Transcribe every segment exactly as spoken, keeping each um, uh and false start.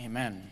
Amen.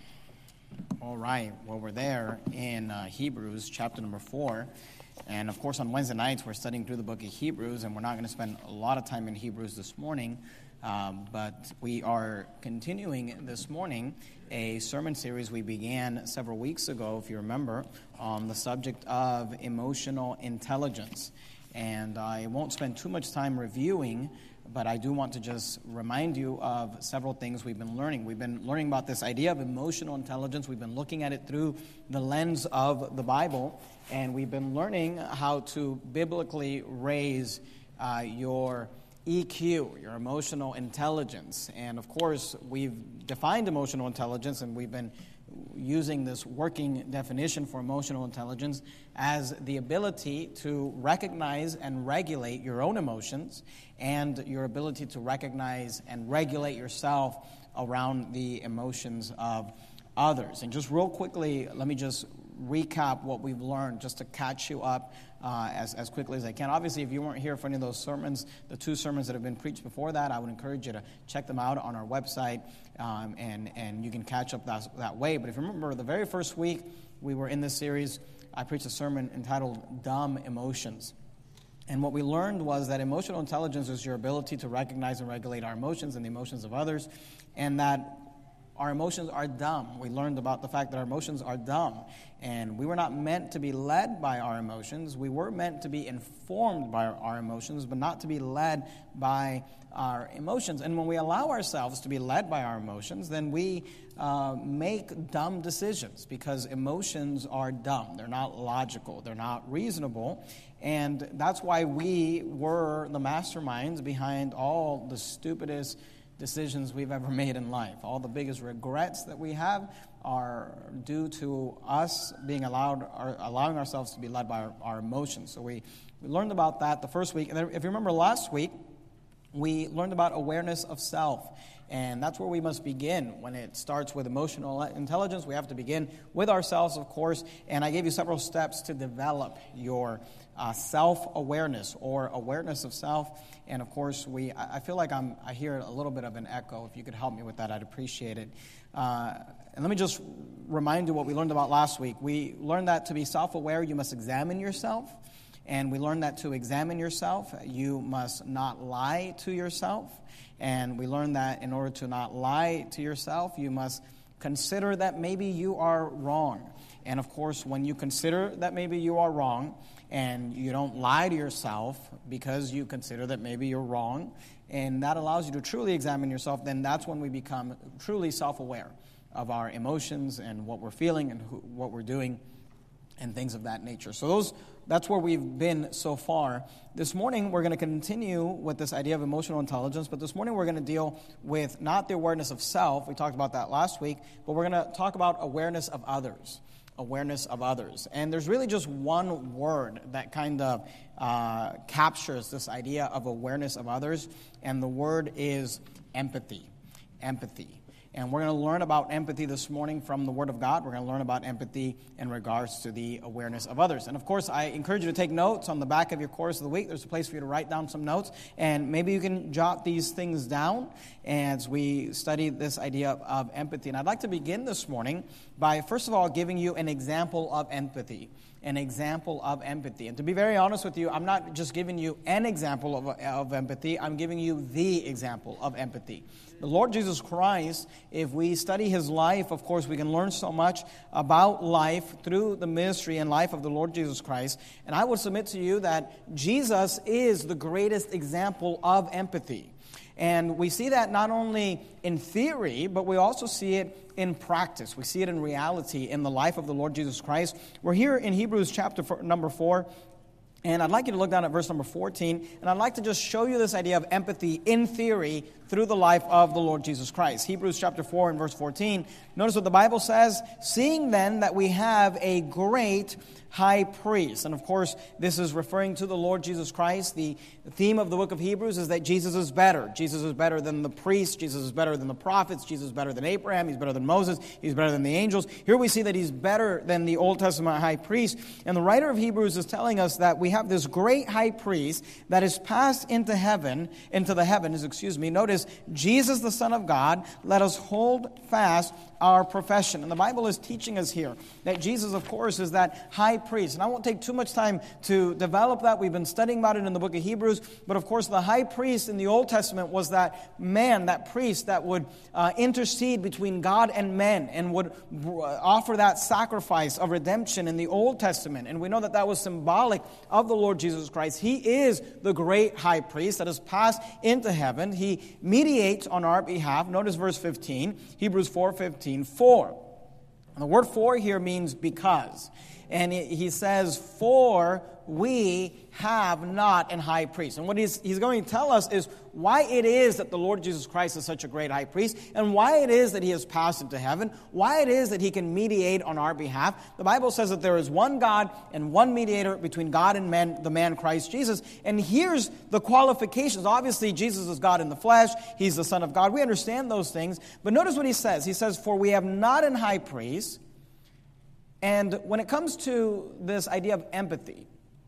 All right. Well, we're there in uh, Hebrews chapter number four. And, of course, on Wednesday nights, we're studying through the book of Hebrews, and we're not going to spend a lot of time in Hebrews this morning. Um, but we are continuing this morning a sermon series we began several weeks ago, if you remember, on the subject of emotional intelligence. And I won't spend too much time reviewing, but I do want to just remind you of several things we've been learning. We've been learning about this idea of emotional intelligence. We've been looking at it through the lens of the Bible, and we've been learning how to biblically raise uh, your E Q, your emotional intelligence. And of course, we've defined emotional intelligence, and we've been using this working definition for emotional intelligence as the ability to recognize and regulate your own emotions and your ability to recognize and regulate yourself around the emotions of others. And just real quickly, let me just recap what we've learned just to catch you up uh, as, as quickly as I can. Obviously, if you weren't here for any of those sermons, the two sermons that have been preached before that, I would encourage you to check them out on our website, um, and, and you can catch up that, that way. But if you remember, the very first week we were in this series, I preached a sermon entitled Dumb Emotions. And what we learned was that emotional intelligence is your ability to recognize and regulate our emotions and the emotions of others, and that our emotions are dumb. We learned about the fact that our emotions are dumb. And we were not meant to be led by our emotions. We were meant to be informed by our emotions, but not to be led by our emotions. And when we allow ourselves to be led by our emotions, then we uh, make dumb decisions, because emotions are dumb. They're not logical. They're not reasonable. And that's why we were the masterminds behind all the stupidest decisions we've ever made in life. All the biggest regrets that we have are due to us being allowed, or allowing ourselves to be led by our, our emotions. So we, we learned about that the first week. And then if you remember last week, we learned about awareness of self. And that's where we must begin. When it starts with emotional intelligence, we have to begin with ourselves, of course. And I gave you several steps to develop your uh, self-awareness, or awareness of self. And of course, we I feel like I'm I hear a little bit of an echo. If you could help me with that, I'd appreciate it. Uh, and let me just remind you what we learned about last week. We learned that to be self-aware, you must examine yourself. And we learned that to examine yourself, you must not lie to yourself. And we learned that in order to not lie to yourself, you must consider that maybe you are wrong. And of course, when you consider that maybe you are wrong, and you don't lie to yourself because you consider that maybe you're wrong, and that allows you to truly examine yourself, then that's when we become truly self-aware of our emotions and what we're feeling and who, what we're doing and things of that nature. So those that's where we've been so far. This morning, we're going to continue with this idea of emotional intelligence, but this morning we're going to deal with not the awareness of self. We talked about that last week, but we're going to talk about awareness of others. Awareness of others. And there's really just one word that kind of uh, captures this idea of awareness of others, and the word is empathy. Empathy. And we're going to learn about empathy this morning from the Word of God. We're going to learn about empathy in regards to the awareness of others. And of course, I encourage you to take notes on the back of your course of the week. There's a place for you to write down some notes. And maybe you can jot these things down as we study this idea of, of empathy. And I'd like to begin this morning by, first of all, giving you an example of empathy. An example of empathy. And to be very honest with you, I'm not just giving you an example of, of empathy. I'm giving you the example of empathy. The Lord Jesus Christ, if we study His life, of course, we can learn so much about life through the ministry and life of the Lord Jesus Christ. And I would submit to you that Jesus is the greatest example of empathy. And we see that not only in theory, but we also see it in practice. We see it in reality in the life of the Lord Jesus Christ. We're here in Hebrews chapter four, number four. And I'd like you to look down at verse number fourteen, and I'd like to just show you this idea of empathy in theory through the life of the Lord Jesus Christ. Hebrews chapter four and verse fourteen. Notice what the Bible says, "Seeing then that we have a great high priest." And of course, this is referring to the Lord Jesus Christ. The theme of the book of Hebrews is that Jesus is better. Jesus is better than the priests. Jesus is better than the prophets. Jesus is better than Abraham. He's better than Moses. He's better than the angels. Here we see that He's better than the Old Testament high priest. And the writer of Hebrews is telling us that we have this great high priest that is passed into heaven, into the heavens, excuse me. Notice, Jesus the Son of God, let us hold fast our profession. And the Bible is teaching us here that Jesus, of course, is that high priest. And I won't take too much time to develop that. We've been studying about it in the book of Hebrews. But of course, the high priest in the Old Testament was that man, that priest that would uh, intercede between God and men and would offer that sacrifice of redemption in the Old Testament. And we know that that was symbolic of the Lord Jesus Christ. He is the great high priest that has passed into heaven. He mediates on our behalf. Notice verse fifteen, Hebrews four fifteen, for. And the word for here means because. And he says, for we have not an high priest. And what he's, he's going to tell us is why it is that the Lord Jesus Christ is such a great high priest, and why it is that he has passed into heaven, why it is that he can mediate on our behalf. The Bible says that there is one God and one mediator between God and men, the man Christ Jesus. And here's the qualifications. Obviously, Jesus is God in the flesh. He's the Son of God. We understand those things. But notice what he says. He says, for we have not an high priest. And when it comes to this idea of empathy,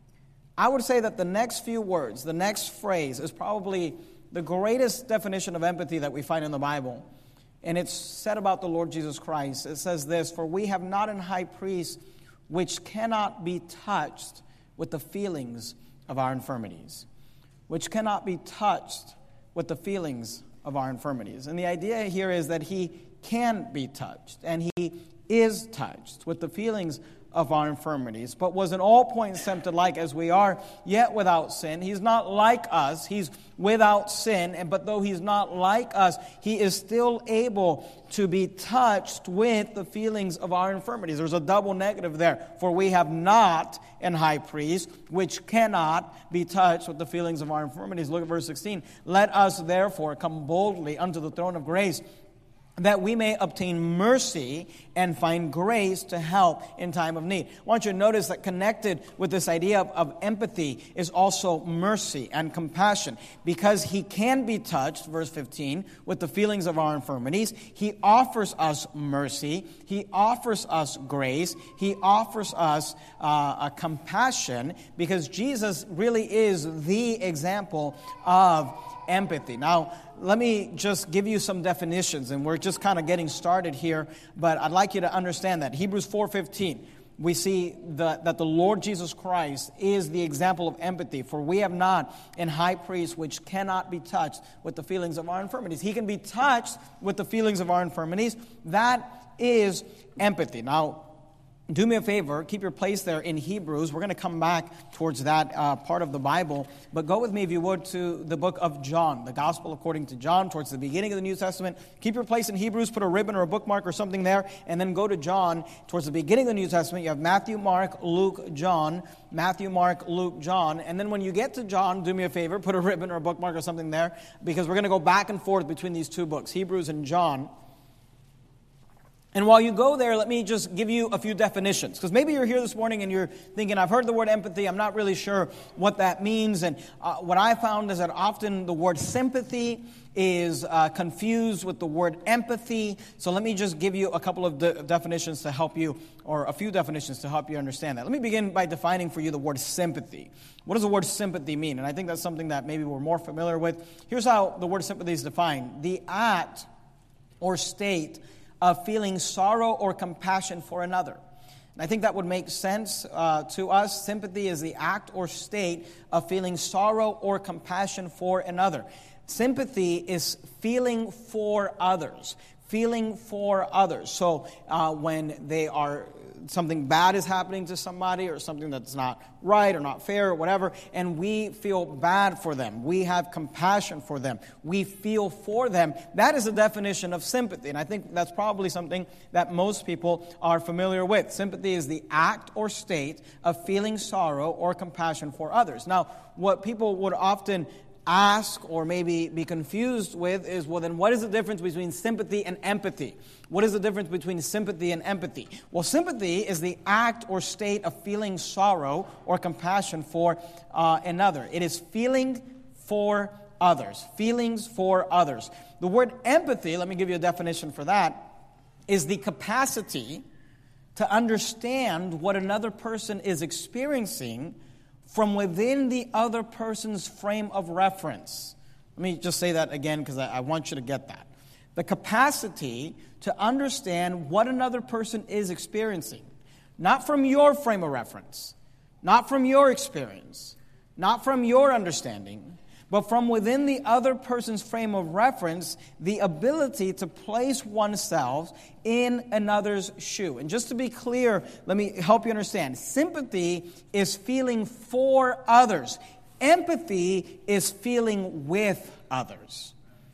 I would say that the next few words, the next phrase, is probably the greatest definition of empathy that we find in the Bible. And it's said about the Lord Jesus Christ. It says this, for we have not an high priest which cannot be touched with the feelings of our infirmities. Which cannot be touched with the feelings of our infirmities. And the idea here is that he can be touched, and he is touched with the feelings of our infirmities, but was in all points tempted like as we are, yet without sin. He's not like us. He's without sin, and but though he's not like us, he is still able to be touched with the feelings of our infirmities. There's a double negative there. For we have not an high priest which cannot be touched with the feelings of our infirmities. Look at verse sixteen. Let us therefore come boldly unto the throne of grace, that we may obtain mercy and find grace to help in time of need. I want you to notice that connected with this idea of, of empathy is also mercy and compassion. Because he can be touched, verse fifteen, with the feelings of our infirmities. He offers us mercy. He offers us grace. He offers us uh, a compassion, because Jesus really is the example of empathy. Now, let me just give you some definitions, and we're just kind of getting started here, but I'd like you to understand that. Hebrews four fifteen, we see the, that the Lord Jesus Christ is the example of empathy. For we have not an high priest which cannot be touched with the feelings of our infirmities. He can be touched with the feelings of our infirmities. That is empathy. Now, do me a favor, keep your place there in Hebrews. We're going to come back towards that uh, part of the Bible. But go with me, if you would, to the book of John, the Gospel according to John, towards the beginning of the New Testament. Keep your place in Hebrews, put a ribbon or a bookmark or something there, and then go to John, towards the beginning of the New Testament. You have Matthew, Mark, Luke, John. Matthew, Mark, Luke, John. And then when you get to John, do me a favor, put a ribbon or a bookmark or something there, because we're going to go back and forth between these two books, Hebrews and John. And while you go there, let me just give you a few definitions. Because maybe you're here this morning and you're thinking, I've heard the word empathy, I'm not really sure what that means. And uh, what I found is that often the word sympathy is uh, confused with the word empathy. So let me just give you a couple of de- definitions to help you, or a few definitions to help you understand that. Let me begin by defining for you the word sympathy. What does the word sympathy mean? And I think that's something that maybe we're more familiar with. Here's how the word sympathy is defined. The act or state of feeling sorrow or compassion for another. And I think that would make sense uh, to us. Sympathy is the act or state of feeling sorrow or compassion for another. Sympathy is feeling for others. Feeling for others. So uh, when they are, something bad is happening to somebody, or something that's not right or not fair or whatever, and we feel bad for them. We have compassion for them. We feel for them. That is a definition of sympathy. And I think that's probably something that most people are familiar with. Sympathy is the act or state of feeling sorrow or compassion for others. Now, what people would often ask or maybe be confused with is, well, then what is the difference between sympathy and empathy? What is the difference between sympathy and empathy? Well, sympathy is the act or state of feeling sorrow or compassion for uh, another. It is feeling for others. Feelings for others. The word empathy, let me give you a definition for that, is the capacity to understand what another person is experiencing from within the other person's frame of reference. Let me just say that again, because I, I want you to get that. The capacity to understand what another person is experiencing. Not from your frame of reference, not from your experience, not from your understanding, but from within the other person's frame of reference, the ability to place oneself in another's shoe. And just to be clear, let me help you understand. Sympathy is feeling for others. Empathy is feeling with others.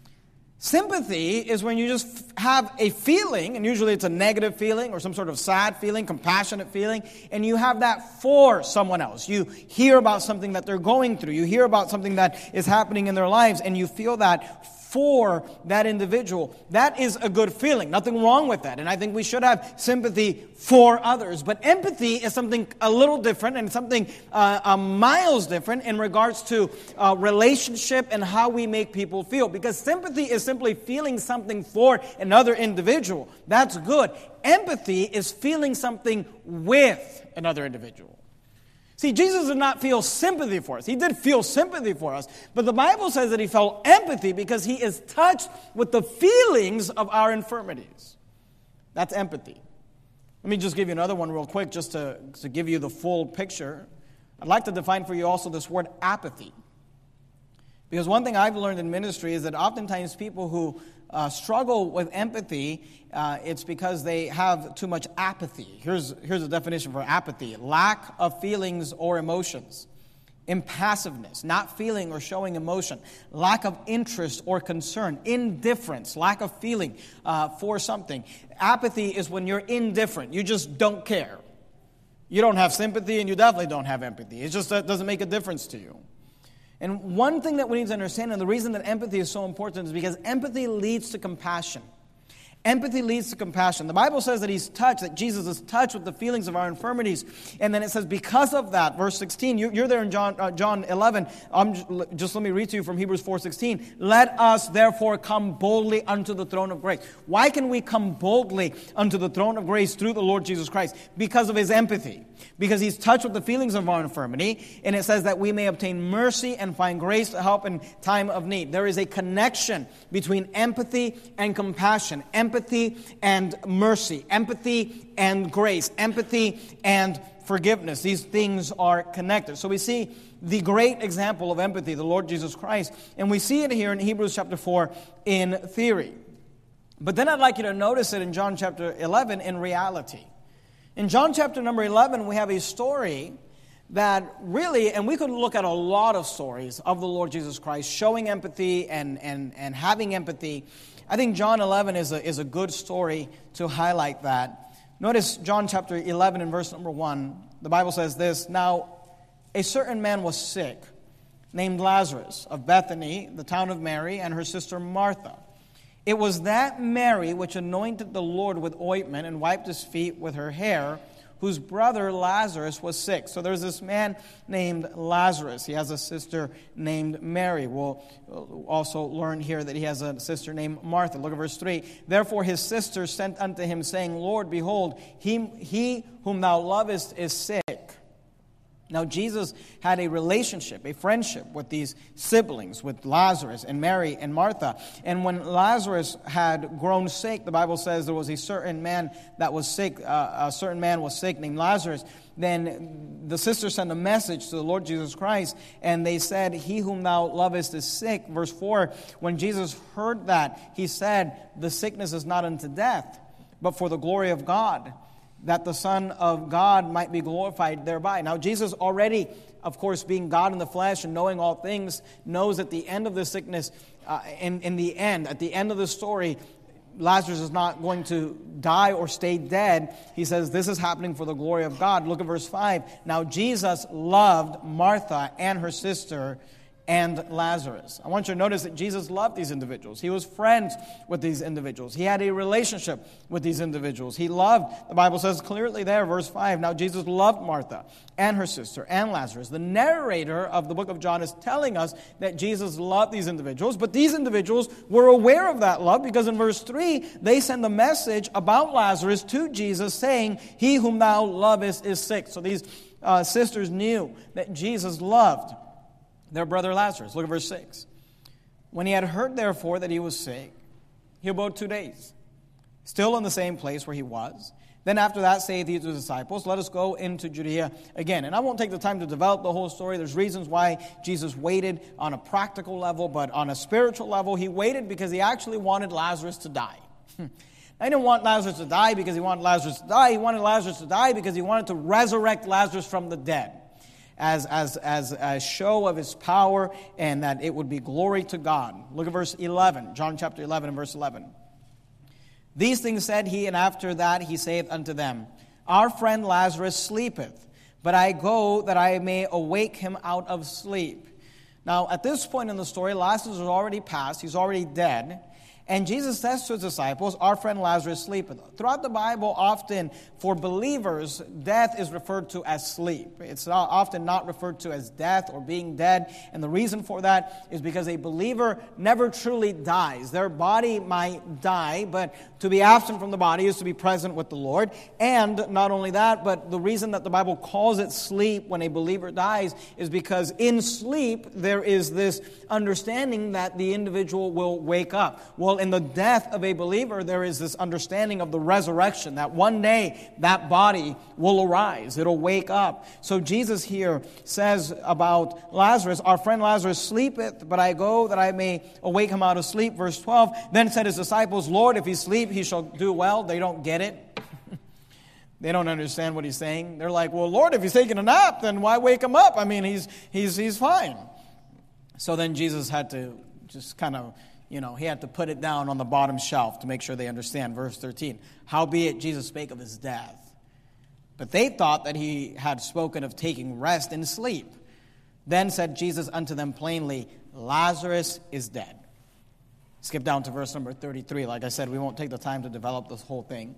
Sympathy is when you just have a feeling, and usually it's a negative feeling or some sort of sad feeling, compassionate feeling, and you have that for someone else. You hear about something that they're going through. You hear about something that is happening in their lives, and you feel that for that individual. That is a good feeling. Nothing wrong with that. And I think we should have sympathy for others. But empathy is something a little different and something uh, uh, miles different in regards to uh, relationship and how we make people feel. Because sympathy is simply feeling something for another individual. That's good. Empathy is feeling something with another individual. See, Jesus did not feel sympathy for us. He did feel sympathy for us. But the Bible says that he felt empathy because he is touched with the feelings of our infirmities. That's empathy. Let me just give you another one real quick just to, to give you the full picture. I'd like to define for you also this word apathy. Because one thing I've learned in ministry is that oftentimes people who uh, struggle with empathy, uh, it's because they have too much apathy. Here's, here's a definition for apathy. Lack of feelings or emotions. Impassiveness, not feeling or showing emotion. Lack of interest or concern. Indifference, lack of feeling uh, for something. Apathy is when you're indifferent. You just don't care. You don't have sympathy and you definitely don't have empathy. It just uh, doesn't make a difference to you. And one thing that we need to understand, and the reason that empathy is so important, is because empathy leads to compassion. Empathy leads to compassion. The Bible says that he's touched, that Jesus is touched with the feelings of our infirmities. And then it says, because of that, verse sixteen, you, you're there in John uh, John eleven. Um, just let me read to you from Hebrews four sixteen. Let us therefore come boldly unto the throne of grace. Why can we come boldly unto the throne of grace through the Lord Jesus Christ? Because of his empathy. Because he's touched with the feelings of our infirmity. And it says that we may obtain mercy and find grace to help in time of need. There is a connection between empathy and compassion. Empathy and mercy. Empathy and grace. Empathy and forgiveness. These things are connected. So we see the great example of empathy, the Lord Jesus Christ. And we see it here in Hebrews chapter four in theory. But then I'd like you to notice it in John chapter eleven in reality. In John chapter number eleven, we have a story that really, and we could look at a lot of stories of the Lord Jesus Christ showing empathy and, and, and having empathy. I think John eleven is a, is a good story to highlight that. Notice John chapter eleven and verse number one. The Bible says this, Now a certain man was sick, named Lazarus, of Bethany, the town of Mary, and her sister Martha. It was that Mary which anointed the Lord with ointment and wiped his feet with her hair, whose brother Lazarus was sick. So there's this man named Lazarus. He has a sister named Mary. We'll also learn here that he has a sister named Martha. Look at verse three. Therefore his sister sent unto him, saying, Lord, behold, he, he whom thou lovest is sick. Now, Jesus had a relationship, a friendship with these siblings, with Lazarus and Mary and Martha. And when Lazarus had grown sick, the Bible says there was a certain man that was sick, uh, a certain man was sick named Lazarus. Then the sisters sent a message to the Lord Jesus Christ, and they said, He whom thou lovest is sick. Verse four, when Jesus heard that, he said, The sickness is not unto death, but for the glory of God, that the Son of God might be glorified thereby. Now, Jesus already, of course, being God in the flesh and knowing all things, knows at the end of the sickness, uh, in, in the end, at the end of the story, Lazarus is not going to die or stay dead. He says this is happening for the glory of God. Look at verse five. Now, Jesus loved Martha and her sister and Lazarus. I want you to notice that Jesus loved these individuals. He was friends with these individuals. He had a relationship with these individuals. He loved, the Bible says clearly there, verse five, now Jesus loved Martha and her sister and Lazarus. The narrator of the book of John is telling us that Jesus loved these individuals, but these individuals were aware of that love because in verse three, they send a message about Lazarus to Jesus saying, He whom thou lovest is sick. So these uh, sisters knew that Jesus loved their brother Lazarus. Look at verse six. When he had heard, therefore, that he was sick, he abode two days, still in the same place where he was. Then after that saith he to his disciples, let us go into Judea again. And I won't take the time to develop the whole story. There's reasons why Jesus waited on a practical level, but on a spiritual level, he waited because he actually wanted Lazarus to die. I didn't want Lazarus to die because he wanted Lazarus to die. He wanted Lazarus to die because he wanted to resurrect Lazarus from the dead as, as, as a show of his power and that it would be glory to God. Look at verse eleven, John chapter eleven and verse eleven. These things said he, and after that he saith unto them, our friend Lazarus sleepeth, but I go that I may awake him out of sleep. Now, at this point in the story, Lazarus is already passed. He's already dead. And Jesus says to his disciples, our friend Lazarus sleepeth. Throughout the Bible, often for believers, death is referred to as sleep. It's not, often not referred to as death or being dead. And the reason for that is because a believer never truly dies. Their body might die, but to be absent from the body is to be present with the Lord. And not only that, but the reason that the Bible calls it sleep when a believer dies is because in sleep there is this understanding that the individual will wake up. Well, in the death of a believer, there is this understanding of the resurrection, that one day that body will arise. It'll wake up. So Jesus here says about Lazarus, our friend Lazarus sleepeth, but I go that I may awake him out of sleep. Verse twelve, then said his disciples, Lord, if he sleep, he shall do well. They don't get it. They don't understand what he's saying. They're like, well, Lord, if he's taking a nap, then why wake him up? I mean, he's he's he's fine. So then Jesus had to just kind of, you know, he had to put it down on the bottom shelf to make sure they understand. Verse thirteen, howbeit Jesus spake of his death. But they thought that he had spoken of taking rest and sleep. Then said Jesus unto them plainly, Lazarus is dead. Skip down to verse number thirty-three. Like I said, we won't take the time to develop this whole thing.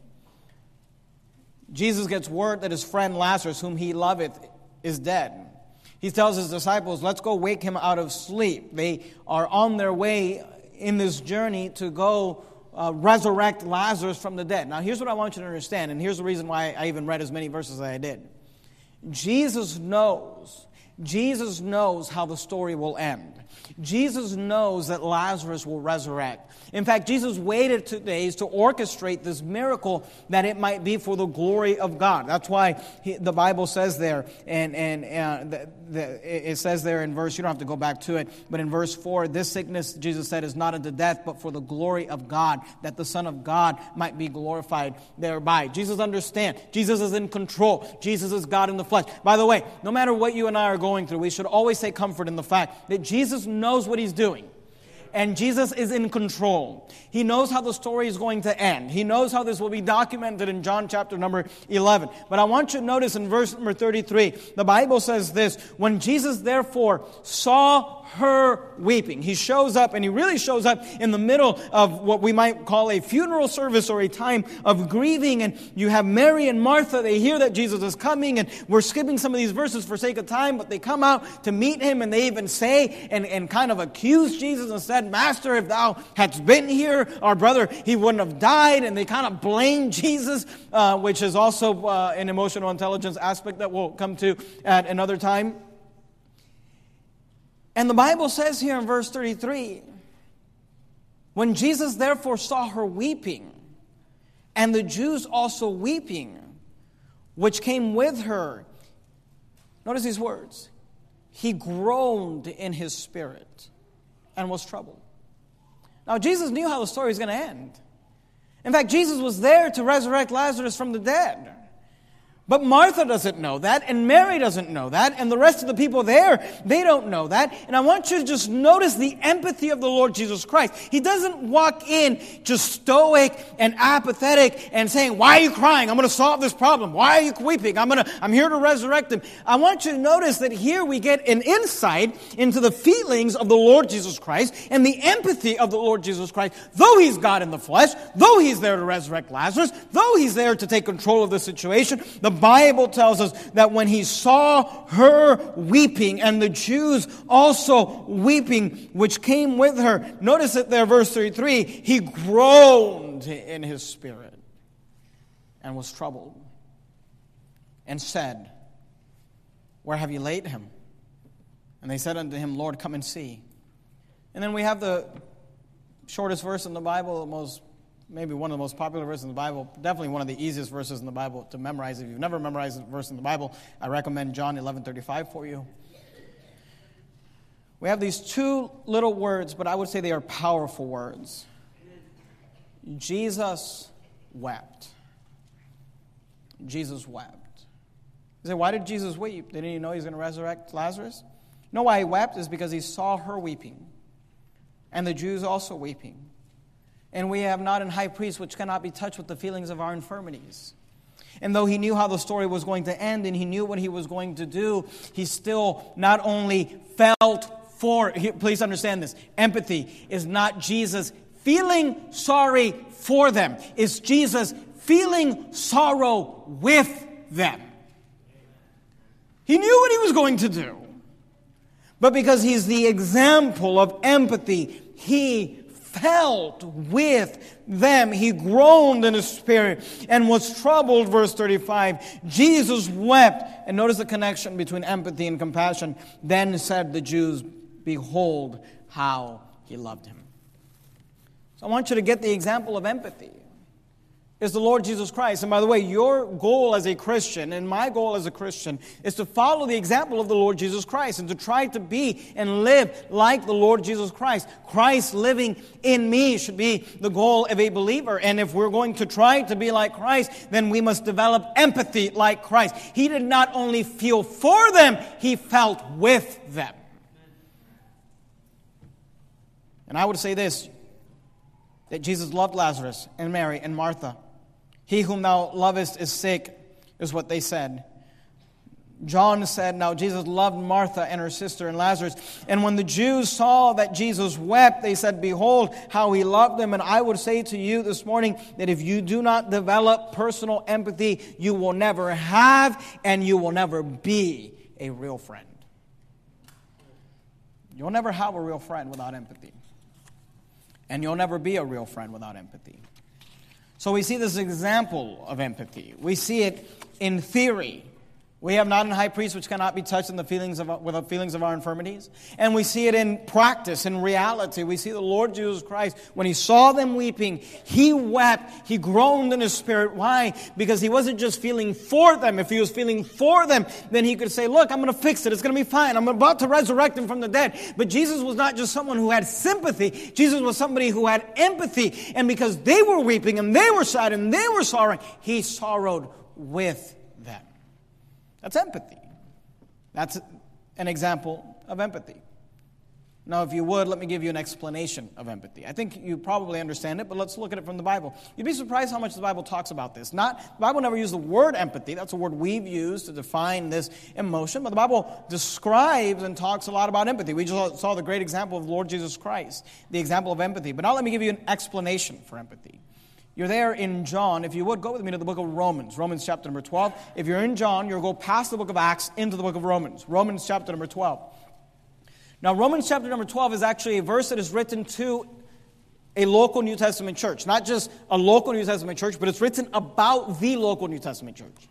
Jesus gets word that his friend Lazarus, whom he loveth, is dead. He tells his disciples, let's go wake him out of sleep. They are on their way in this journey to go uh, resurrect Lazarus from the dead. Now, here's what I want you to understand, and here's the reason why I even read as many verses as I did. Jesus knows, Jesus knows how the story will end. Jesus knows that Lazarus will resurrect. In fact, Jesus waited two days to orchestrate this miracle that it might be for the glory of God. That's why he, the Bible says there, and, and uh, the, the, it says there in verse, you don't have to go back to it, but in verse four, this sickness, Jesus said, is not unto death, but for the glory of God, that the Son of God might be glorified thereby. Jesus understands. Jesus is in control. Jesus is God in the flesh. By the way, no matter what you and I are going through, we should always take comfort in the fact that Jesus knows what he's doing. And Jesus is in control. He knows how the story is going to end. He knows how this will be documented in John chapter number eleven. But I want you to notice in verse number thirty-three, the Bible says this, when Jesus therefore saw her weeping. He shows up, and he really shows up in the middle of what we might call a funeral service or a time of grieving. And you have Mary and Martha. They hear that Jesus is coming, and we're skipping some of these verses for sake of time, but they come out to meet him, and they even say and, and kind of accuse Jesus and said, Master, if thou hadst been here, our brother, he wouldn't have died. And they kind of blame Jesus, uh, which is also uh, an emotional intelligence aspect that we'll come to at another time. And the Bible says here in verse thirty-three, when Jesus therefore saw her weeping, and the Jews also weeping, which came with her, notice these words, he groaned in his spirit and was troubled. Now, Jesus knew how the story was going to end. In fact, Jesus was there to resurrect Lazarus from the dead. But Martha doesn't know that, and Mary doesn't know that, and the rest of the people there, they don't know that. And I want you to just notice the empathy of the Lord Jesus Christ. He doesn't walk in just stoic and apathetic and saying, why are you crying? I'm going to solve this problem. Why are you weeping? I'm going to, I'm here to resurrect him. I want you to notice that here we get an insight into the feelings of the Lord Jesus Christ and the empathy of the Lord Jesus Christ. Though he's God in the flesh, though he's there to resurrect Lazarus, though he's there to take control of the situation, the Bible tells us that when he saw her weeping and the Jews also weeping, which came with her, notice it there, verse thirty-three, he groaned in his spirit and was troubled and said, where have you laid him? And they said unto him, Lord, come and see. And then we have the shortest verse in the Bible, the most maybe one of the most popular verses in the Bible, definitely one of the easiest verses in the Bible to memorize. If you've never memorized a verse in the Bible, I recommend John eleven thirty-five for you. We have these two little words, but I would say they are powerful words. Jesus wept. Jesus wept. You say, why did Jesus weep? Didn't he know he was going to resurrect Lazarus? You know why he wept? Is because he saw her weeping, and the Jews also weeping. And we have not an high priest which cannot be touched with the feelings of our infirmities. And though he knew how the story was going to end and he knew what he was going to do, he still not only felt for, please understand this, empathy is not Jesus feeling sorry for them. It's Jesus feeling sorrow with them. He knew what he was going to do. But because he's the example of empathy, he felt with them. He groaned in his spirit and was troubled, verse thirty-five. Jesus wept. And notice the connection between empathy and compassion. Then said the Jews, behold how he loved him. So I want you to get the example of empathy. Is the Lord Jesus Christ. And by the way, your goal as a Christian and my goal as a Christian is to follow the example of the Lord Jesus Christ and to try to be and live like the Lord Jesus Christ. Christ living in me should be the goal of a believer. And if we're going to try to be like Christ, then we must develop empathy like Christ. He did not only feel for them, he felt with them. And I would say this, that Jesus loved Lazarus and Mary and Martha. He whom thou lovest is sick, is what they said. John said, now Jesus loved Martha and her sister and Lazarus. And when the Jews saw that Jesus wept, they said, behold, how he loved them. And I would say to you this morning that if you do not develop personal empathy, you will never have and you will never be a real friend. You'll never have a real friend without empathy. And you'll never be a real friend without empathy. So we see this example of empathy. We see it in theory. We have not an high priest which cannot be touched in the feelings of, with the feelings of our infirmities. And we see it in practice, in reality. We see the Lord Jesus Christ, when he saw them weeping, he wept, he groaned in his spirit. Why? Because he wasn't just feeling for them. If he was feeling for them, then he could say, look, I'm going to fix it. It's going to be fine. I'm about to resurrect him from the dead. But Jesus was not just someone who had sympathy. Jesus was somebody who had empathy. And because they were weeping and they were sad and they were sorrowing, he sorrowed with them. That's empathy. That's an example of empathy. Now, if you would, let me give you an explanation of empathy. I think you probably understand it, but let's look at it from the Bible. You'd be surprised how much the Bible talks about this. Not, the Bible never used the word empathy. That's a word we've used to define this emotion. But the Bible describes and talks a lot about empathy. We just saw the great example of the Lord Jesus Christ, the example of empathy. But now let me give you an explanation for empathy. You're there in John. If you would, go with me to the book of Romans. Romans chapter number twelve. If you're in John, you'll go past the book of Acts into the book of Romans. Romans chapter number twelve. Now, Romans chapter number twelve is actually a verse that is written to a local New Testament church. Not just a local New Testament church, but it's written about the local New Testament church.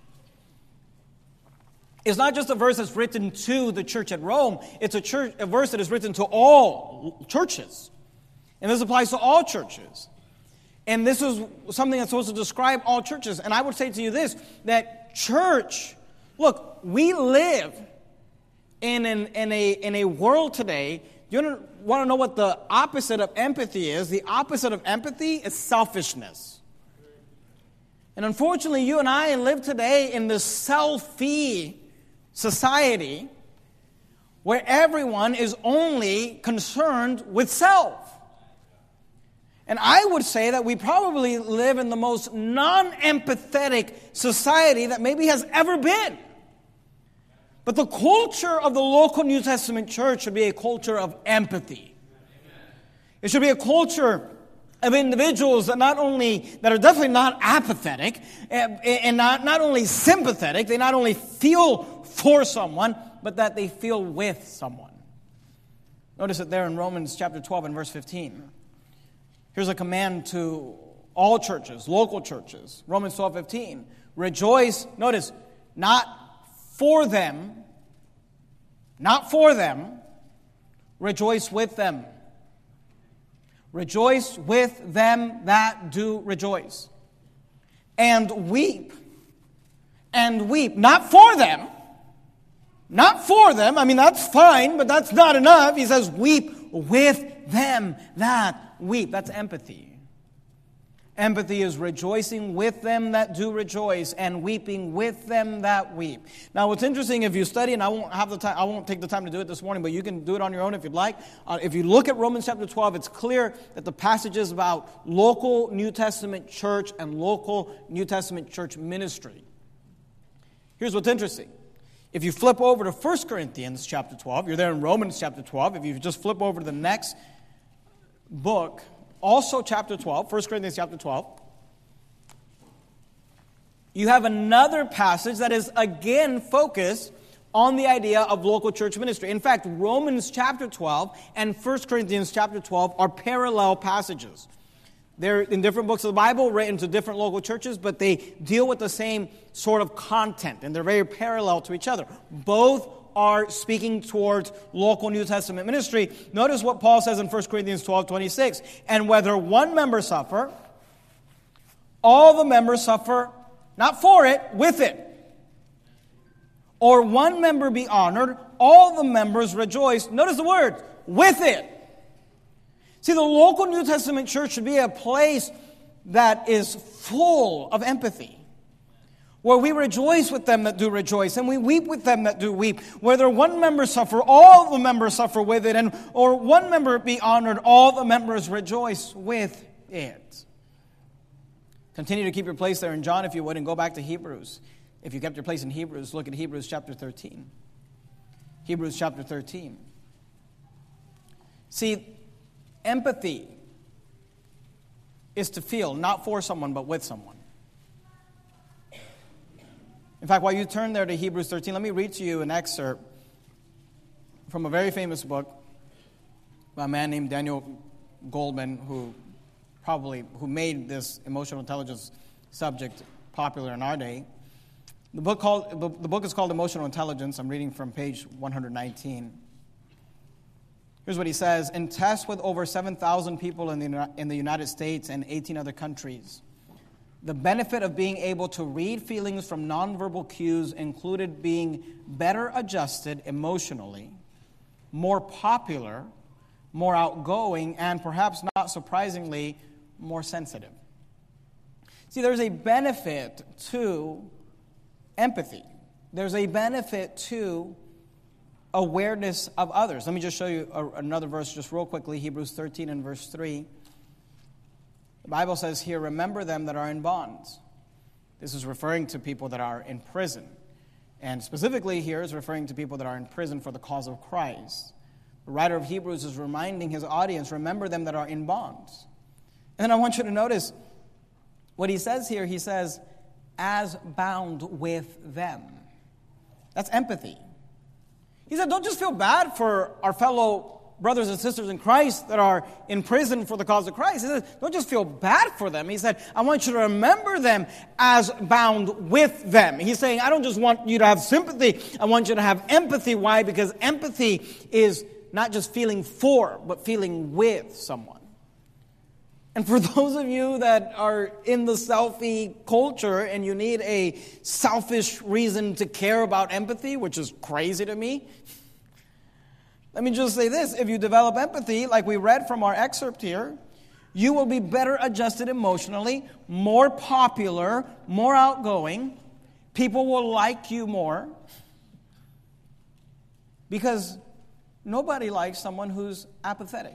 It's not just a verse that's written to the church at Rome. It's a, church, a verse that is written to all churches. And this applies to all churches. And this is something that's supposed to describe all churches. And I would say to you this, that church, look, we live in, an, in, a, in a world today. You want to know what the opposite of empathy is? The opposite of empathy is selfishness. And unfortunately, you and I live today in this selfie society where everyone is only concerned with self. And I would say that we probably live in the most non-empathetic society that maybe has ever been. But the culture of the local New Testament church should be a culture of empathy. It should be a culture of individuals that not only, that are definitely not apathetic, and not, not only sympathetic, they not only feel for someone, but that they feel with someone. Notice it there in Romans chapter twelve and verse fifteen. Here's a command to all churches, local churches. Romans twelve fifteen. Rejoice, notice, not for them, not for them, rejoice with them. Rejoice with them that do rejoice. And weep. And weep. Not for them. Not for them. I mean, that's fine, but that's not enough. He says, weep with them that weep. That's empathy. Empathy is rejoicing with them that do rejoice and weeping with them that weep. Now, what's interesting, if you study, and I won't have the time, I won't take the time to do it this morning, but you can do it on your own if you'd like. Uh, if you look at Romans chapter twelve, it's clear that the passage is about local New Testament church and local New Testament church ministry. Here's what's interesting. If you flip over to First Corinthians chapter twelve, you're there in Romans chapter twelve. If you just flip over to the next book, also chapter twelve, First Corinthians chapter twelve, you have another passage that is again focused on the idea of local church ministry. In fact, Romans chapter twelve and First Corinthians chapter twelve are parallel passages. They're in different books of the Bible, written to different local churches, but they deal with the same sort of content, and they're very parallel to each other. Both are speaking towards local New Testament ministry. Notice what Paul says in First Corinthians twelve twenty-six. And whether one member suffer, all the members suffer, not for it, with it. Or one member be honored, all the members rejoice. Notice the word, with it. See, the local New Testament church should be a place that is full of empathy, where we rejoice with them that do rejoice, and we weep with them that do weep. Whether one member suffer, all the members suffer with it, and or one member be honored, all the members rejoice with it. Continue to keep your place there in John, if you would, and go back to Hebrews. If you kept your place in Hebrews, look at Hebrews chapter thirteen. Hebrews chapter thirteen. See, empathy is to feel, not for someone, but with someone. In fact, while you turn there to Hebrews thirteen, let me read to you an excerpt from a very famous book by a man named Daniel Goleman, who probably who made this emotional intelligence subject popular in our day. The book called the, the book is called Emotional Intelligence. I'm reading from page one hundred nineteen. Here's what he says: in tests with over seven thousand people in the in the United States and eighteen other countries, the benefit of being able to read feelings from nonverbal cues included being better adjusted emotionally, more popular, more outgoing, and perhaps not surprisingly, more sensitive. See, there's a benefit to empathy. There's a benefit to awareness of others. Let me just show you a, another verse just real quickly, Hebrews thirteen and verse three. The Bible says here, remember them that are in bonds. This is referring to people that are in prison. And specifically here is referring to people that are in prison for the cause of Christ. The writer of Hebrews is reminding his audience, remember them that are in bonds. And then I want you to notice what he says here. He says, as bound with them. That's empathy. He said, don't just feel bad for our fellow brothers and sisters in Christ that are in prison for the cause of Christ. He said, don't just feel bad for them. He said, I want you to remember them as bound with them. He's saying, I don't just want you to have sympathy. I want you to have empathy. Why? Because empathy is not just feeling for, but feeling with someone. And for those of you that are in the selfie culture and you need a selfish reason to care about empathy, which is crazy to me, let me just say this. If you develop empathy, like we read from our excerpt here, you will be better adjusted emotionally, more popular, more outgoing. People will like you more. Because nobody likes someone who's apathetic.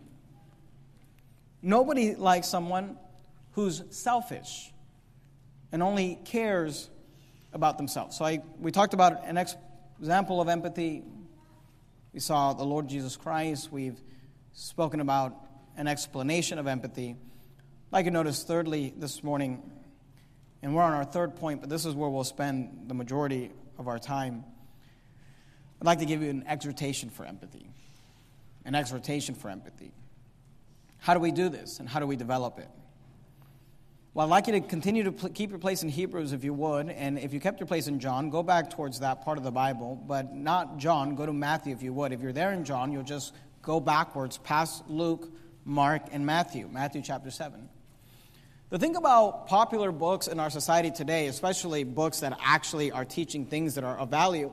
Nobody likes someone who's selfish and only cares about themselves. So I, we talked about an ex- example of empathy. We saw the Lord Jesus Christ. We've spoken about an explanation of empathy. I'd like to notice thirdly this morning, and we're on our third point, but this is where we'll spend the majority of our time. I'd like to give you an exhortation for empathy. An exhortation for empathy. How do we do this, and how do we develop it? Well, I'd like you to continue to pl- keep your place in Hebrews if you would, and if you kept your place in John, go back towards that part of the Bible, but not John, go to Matthew if you would. If you're there in John, you'll just go backwards past Luke, Mark, and Matthew, Matthew chapter seven. The thing about popular books in our society today, especially books that actually are teaching things that are of value,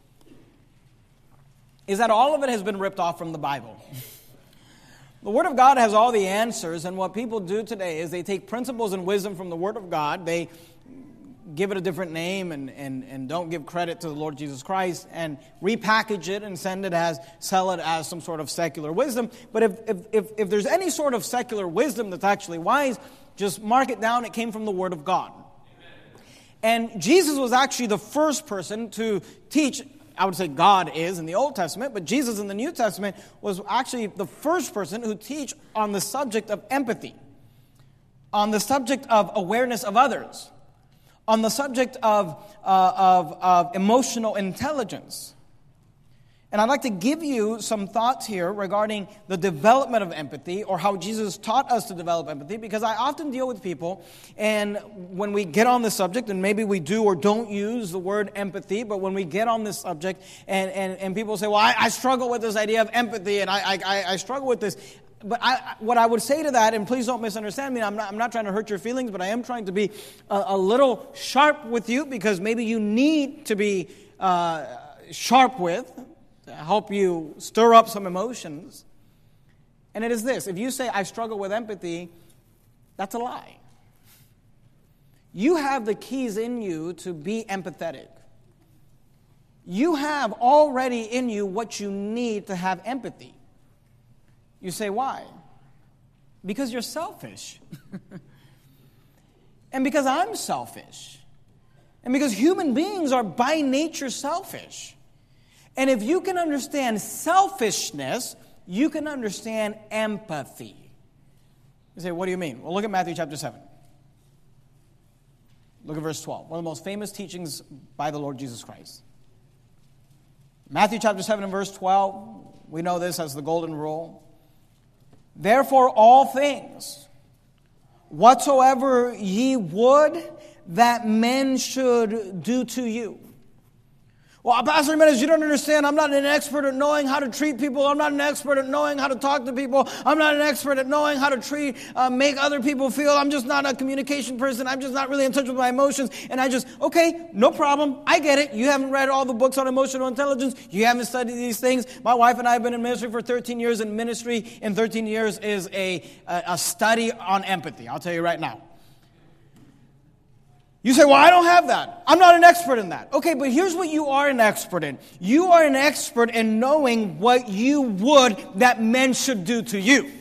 is that all of it has been ripped off from the Bible. The Word of God has all the answers, and what people do today is they take principles and wisdom from the Word of God, they give it a different name and, and, and don't give credit to the Lord Jesus Christ, and repackage it and send it as, sell it as some sort of secular wisdom. But if, if, if, if there's any sort of secular wisdom that's actually wise, just mark it down, it came from the Word of God. And Jesus was actually the first person to teach, I would say God is in the Old Testament, but Jesus in the New Testament was actually the first person who teach on the subject of empathy, on the subject of awareness of others, on the subject of, uh, of, of emotional intelligence. And I'd like to give you some thoughts here regarding the development of empathy, or how Jesus taught us to develop empathy, because I often deal with people, and when we get on this subject, and maybe we do or don't use the word empathy, but when we get on this subject, and, and, and people say, well, I, I struggle with this idea of empathy, and I, I, I struggle with this. But I, what I would say to that, and please don't misunderstand me, I'm not, I'm not trying to hurt your feelings, but I am trying to be a, a little sharp with you, because maybe you need to be uh, sharp with, to help you stir up some emotions. And it is this: if you say, I struggle with empathy, that's a lie. You have the keys in you to be empathetic. You have already in you what you need to have empathy. You say, why? Because you're selfish. And because I'm selfish. And because human beings are by nature selfish. And if you can understand selfishness, you can understand empathy. You say, what do you mean? Well, look at Matthew chapter seven. Look at verse twelve. One of the most famous teachings by the Lord Jesus Christ. Matthew chapter seven and verse twelve, we know this as the golden rule. Therefore, all things, whatsoever ye would that men should do to you. Well, Pastor Jimenez, you don't understand. I'm not an expert at knowing how to treat people. I'm not an expert at knowing how to talk to people. I'm not an expert at knowing how to treat, uh, make other people feel. I'm just not a communication person. I'm just not really in touch with my emotions. And I just, okay, no problem. I get it. You haven't read all the books on emotional intelligence. You haven't studied these things. My wife and I have been in ministry for thirteen years, and ministry in thirteen years is a, a, a study on empathy. I'll tell you right now. You say, well, I don't have that. I'm not an expert in that. Okay, but here's what you are an expert in. You are an expert in knowing what you would that men should do to you.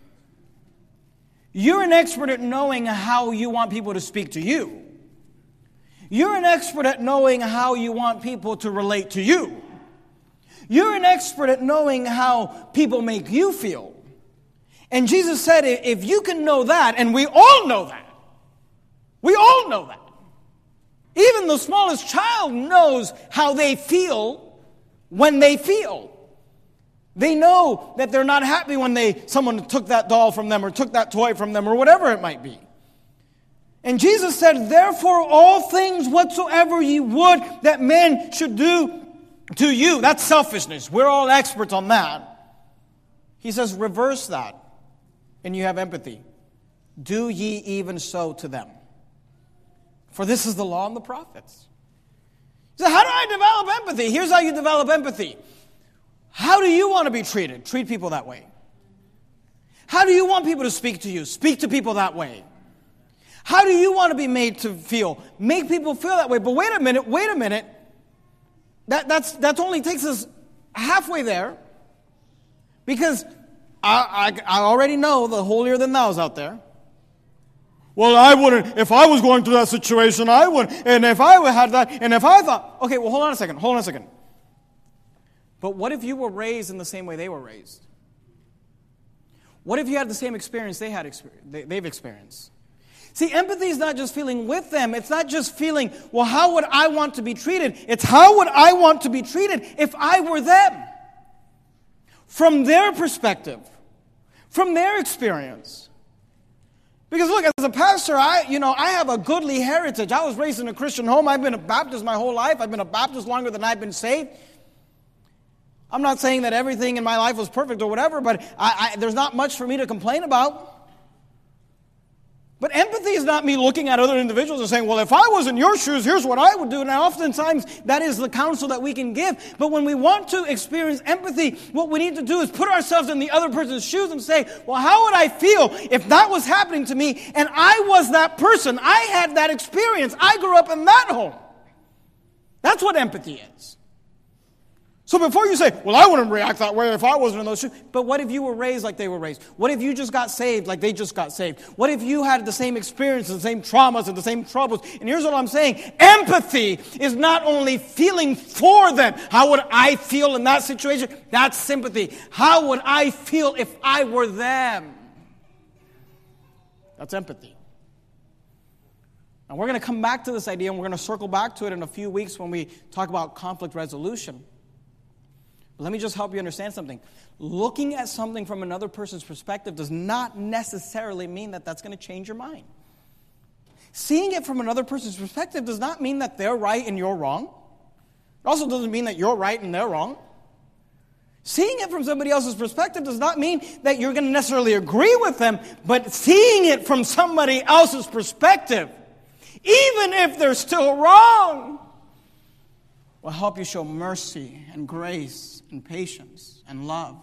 You're an expert at knowing how you want people to speak to you. You're an expert at knowing how you want people to relate to you. You're an expert at knowing how people make you feel. And Jesus said, if you can know that, and we all know that, we all know that. Even the smallest child knows how they feel when they feel. They know that they're not happy when they someone took that doll from them or took that toy from them or whatever it might be. And Jesus said, therefore all things whatsoever ye would that men should do to you. That's selfishness. We're all experts on that. He says, reverse that, and you have empathy. Do ye even so to them. For this is the law and the prophets. So how do I develop empathy? Here's how you develop empathy. How do you want to be treated? Treat people that way. How do you want people to speak to you? Speak to people that way. How do you want to be made to feel? Make people feel that way. But wait a minute, wait a minute. That that's that only takes us halfway there. Because I, I, I already know the holier than thou's out there. Well, I wouldn't, if I was going through that situation, I would, and if I had that, and if I thought, okay, well, hold on a second, hold on a second. But what if you were raised in the same way they were raised? What if you had the same experience they had, they've experienced? See, empathy is not just feeling with them. It's not just feeling, well, how would I want to be treated? It's how would I want to be treated if I were them? From their perspective, from their experience. Because look, as a pastor, I, you know, I have a goodly heritage. I was raised in a Christian home. I've been a Baptist my whole life. I've been a Baptist longer than I've been saved. I'm not saying that everything in my life was perfect or whatever, but I, I, there's not much for me to complain about. But empathy is not me looking at other individuals and saying, well, if I was in your shoes, here's what I would do. Now, oftentimes, that is the counsel that we can give. But when we want to experience empathy, what we need to do is put ourselves in the other person's shoes and say, well, how would I feel if that was happening to me and I was that person? I had that experience. I grew up in that home. That's what empathy is. So before you say, well, I wouldn't react that way if I wasn't in those shoes. But what if you were raised like they were raised? What if you just got saved like they just got saved? What if you had the same experiences, the same traumas, and the same troubles? And here's what I'm saying. Empathy is not only feeling for them. How would I feel in that situation? That's sympathy. How would I feel if I were them? That's empathy. And we're going to come back to this idea, and we're going to circle back to it in a few weeks when we talk about conflict resolution. But let me just help you understand something. Looking at something from another person's perspective does not necessarily mean that that's going to change your mind. Seeing it from another person's perspective does not mean that they're right and you're wrong. It also doesn't mean that you're right and they're wrong. Seeing it from somebody else's perspective does not mean that you're going to necessarily agree with them, but seeing it from somebody else's perspective, even if they're still wrong, will help you show mercy and grace and patience and love.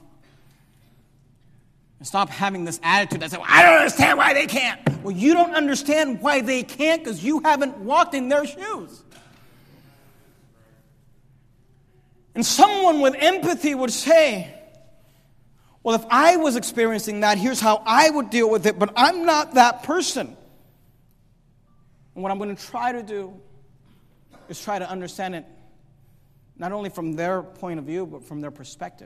And stop having this attitude that says, well, I don't understand why they can't. Well, you don't understand why they can't because you haven't walked in their shoes. And someone with empathy would say, well, if I was experiencing that, here's how I would deal with it, but I'm not that person. And what I'm going to try to do is try to understand it not only from their point of view, but from their perspective.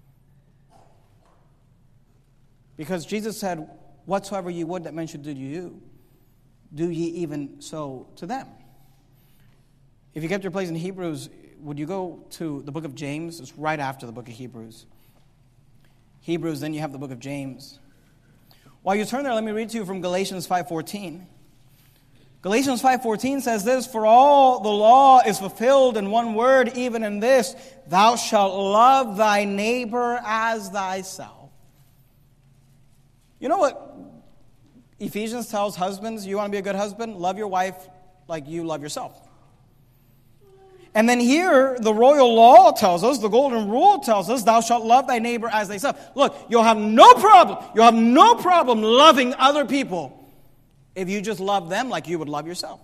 Because Jesus said, whatsoever ye would that men should do to you, do ye even so to them. If you kept your place in Hebrews, would you go to the book of James? It's right after the book of Hebrews. Hebrews, then you have the book of James. While you turn there, let me read to you from Galatians five fourteen. Galatians five fourteen says this, for all the law is fulfilled in one word, even in this, thou shalt love thy neighbor as thyself. You know what Ephesians tells husbands? You want to be a good husband? Love your wife like you love yourself. And then here, the royal law tells us, the golden rule tells us, thou shalt love thy neighbor as thyself. Look, you'll have no problem, you'll have no problem loving other people if you just love them like you would love yourself.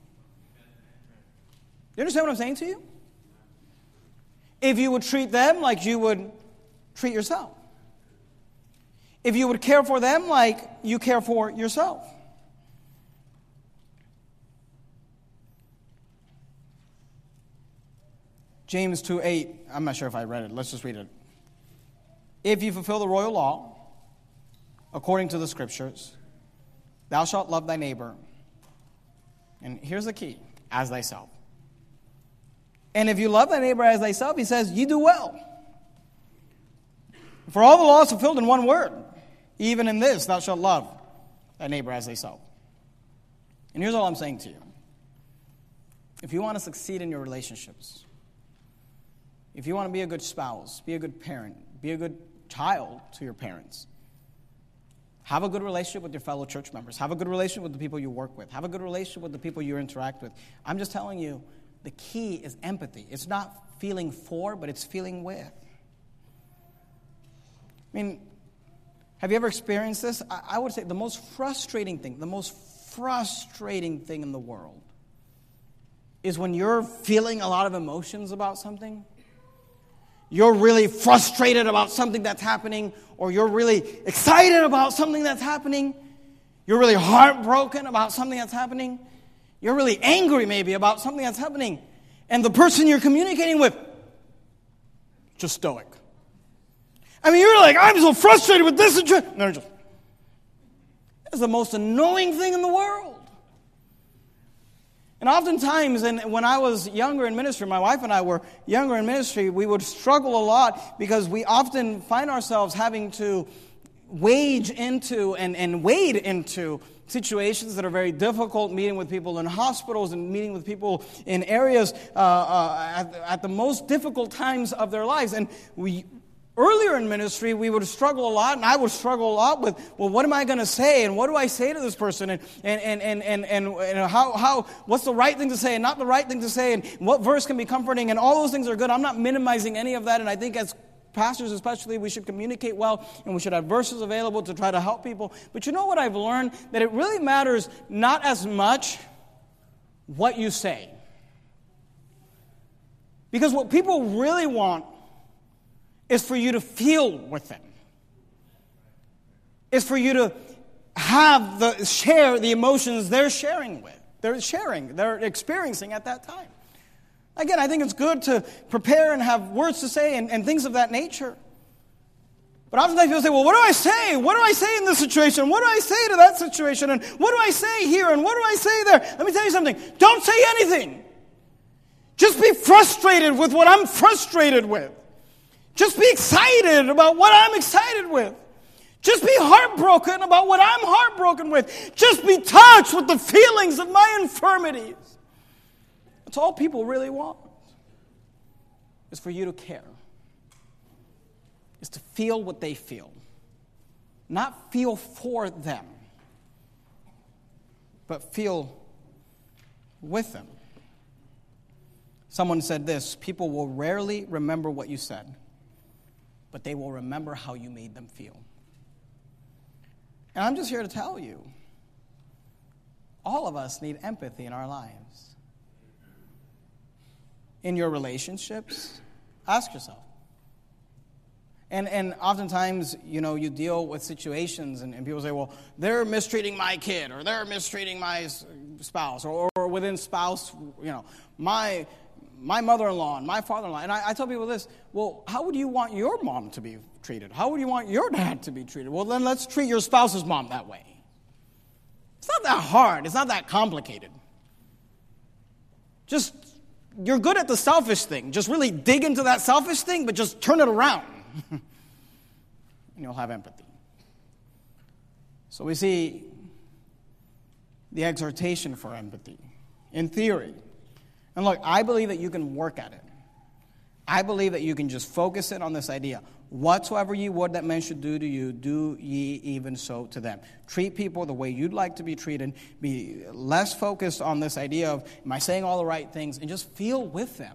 You understand what I'm saying to you? If you would treat them like you would treat yourself. If you would care for them like you care for yourself. James two eight, I'm not sure if I read it. Let's just read it. If you fulfill the royal law, according to the scriptures, thou shalt love thy neighbor. And here's the key, as thyself. And if you love thy neighbor as thyself, he says, ye do well. For all the law is fulfilled in one word. Even in this, thou shalt love thy neighbor as thyself. And here's all I'm saying to you. If you want to succeed in your relationships, if you want to be a good spouse, be a good parent, be a good child to your parents, have a good relationship with your fellow church members. Have a good relationship with the people you work with. Have a good relationship with the people you interact with. I'm just telling you, the key is empathy. It's not feeling for, but it's feeling with. I mean, have you ever experienced this? I, I would say the most frustrating thing, the most frustrating thing in the world is when you're feeling a lot of emotions about something. You're really frustrated about something that's happening, or you're really excited about something that's happening. You're really heartbroken about something that's happening. You're really angry maybe about something that's happening. And the person you're communicating with, just stoic. I mean, you're like, I'm so frustrated with this. And they're just, it's the most annoying thing in the world. And oftentimes, and when I was younger in ministry, my wife and I were younger in ministry, we would struggle a lot because we often find ourselves having to wage into and, and wade into situations that are very difficult, meeting with people in hospitals and meeting with people in areas uh, uh, at, at the most difficult times of their lives. And we earlier in ministry, we would struggle a lot, and I would struggle a lot with, well, what am I going to say, and what do I say to this person, and and and and and, and, and how how what's the right thing to say and not the right thing to say, and what verse can be comforting, and all those things are good. I'm not minimizing any of that, and I think as pastors especially, we should communicate well, and we should have verses available to try to help people. But you know what I've learned? That it really matters not as much what you say. Because what people really want is for you to feel with them. Is for you to have the share the emotions they're sharing with. They're sharing, they're experiencing at that time. Again, I think it's good to prepare and have words to say and, and things of that nature. But oftentimes people say, well, what do I say? What do I say in this situation? What do I say to that situation? And what do I say here? And what do I say there? Let me tell you something. Don't say anything. Just be frustrated with what I'm frustrated with. Just be excited about what I'm excited with. Just be heartbroken about what I'm heartbroken with. Just be touched with the feelings of my infirmities. That's all people really want, is for you to care, is to feel what they feel. Not feel for them, but feel with them. Someone said this: people will rarely remember what you said, but they will remember how you made them feel. And I'm just here to tell you, all of us need empathy in our lives. In your relationships, ask yourself. And and oftentimes, you know, you deal with situations and, and people say, well, they're mistreating my kid, or they're mistreating my spouse, or, or within spouse, you know, my my mother-in-law and my father-in-law. And I, I tell people this, well, how would you want your mom to be treated? How would you want your dad to be treated? Well, then let's treat your spouse's mom that way. It's not that hard. It's not that complicated. Just, you're good at the selfish thing. Just really dig into that selfish thing, but just turn it around. And you'll have empathy. So we see the exhortation for empathy in theory. And look, I believe that you can work at it. I believe that you can just focus in on this idea. Whatsoever ye would that men should do to you, do ye even so to them. Treat people the way you'd like to be treated. Be less focused on this idea of, am I saying all the right things? And just feel with them.